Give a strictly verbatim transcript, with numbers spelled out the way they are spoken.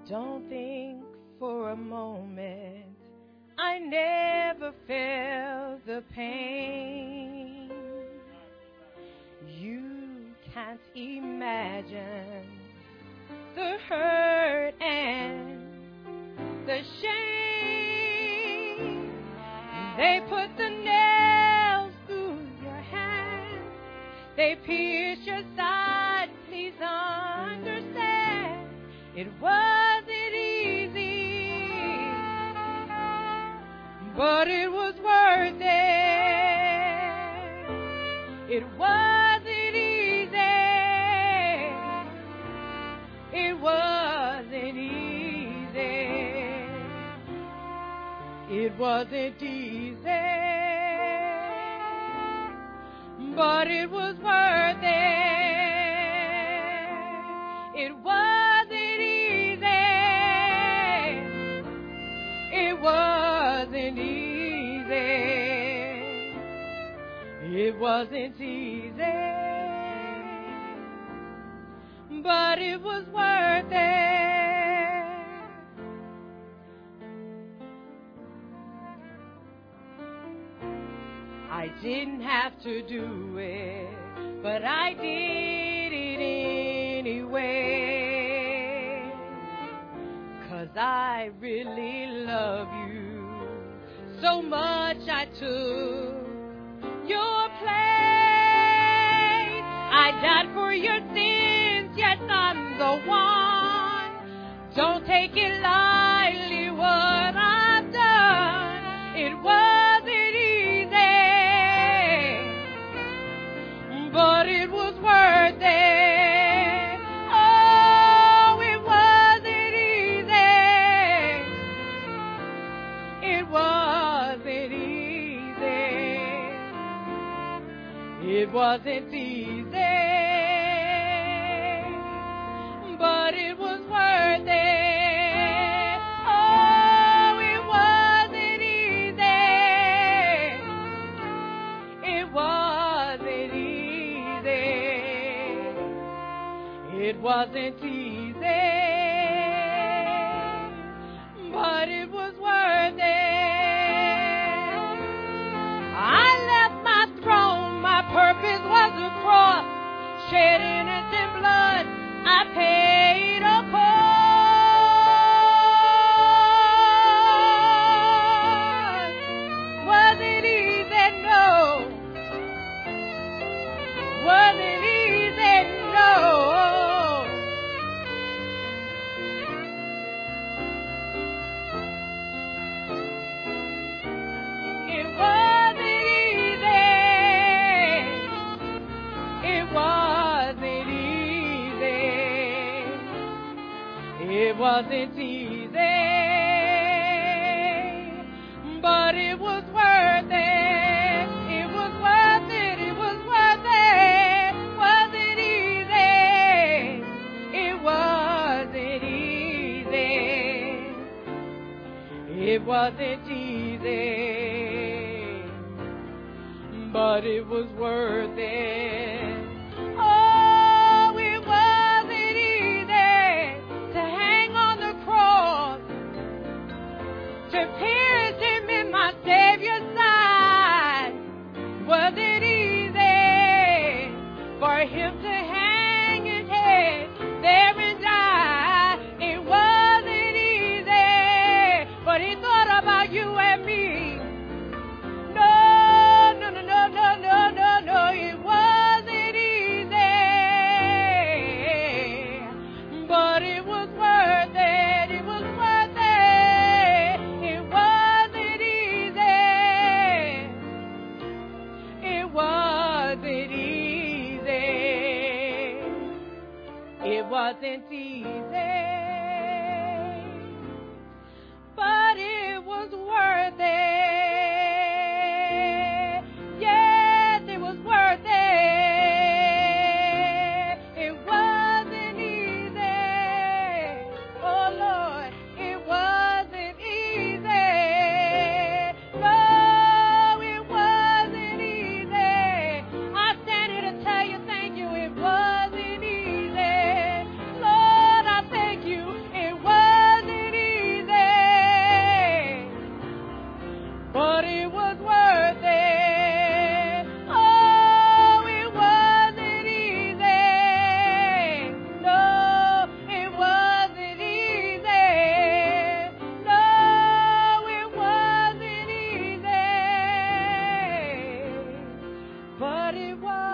Don't think for a moment I never felt the pain. You can't imagine the hurt and the shame. They put the nails through your hands, they pierce your side. Please understand, it wasn't easy, but it was worth it. It wasn't easy, it wasn't easy, it wasn't easy, but it was worth it. It wasn't easy, it wasn't easy, it wasn't easy, but it was worth it. I didn't have to do it, but I did it anyway, 'cause I really love you so much. I took your place, I died for your sins, yes, I'm the one. Don't take it lightly what I've done. It wasn't easy, but it was worth it. Oh, it wasn't easy, it wasn't easy, it wasn't easy, but it was worth it. Oh, it wasn't easy, it wasn't easy, it wasn't easy, but it was worth it. I left my throne, my purpose was a cross, shed innocent blood, I paid a cost. Was it easy? No. Was it easy? No. It wasn't easy, it wasn't easy, it wasn't easy, but it was worth it. It was worth it, it was worth it. Was it easy? It wasn't easy, it wasn't easy, but it was worth it. Oh, it wasn't easy to hang on the cross, to pierce him in my Savior's side. Was it easy for him to hang his head there and die? It wasn't easy, but he thought about you and me. No, no, no, no, no, no, no, no, it wasn't easy, but it was worth it. It was worth it. It wasn't easy, it wasn't easy, it wasn't easy, but it was worth it. Yes, it was worth it. It wasn't easy. Oh Lord, it wasn't easy. No, it wasn't easy. I stand here to tell you thank you. It wasn't easy. Lord, I thank you. but it was worth it. Oh, it wasn't easy. No, it wasn't easy. No, it wasn't easy, but it was.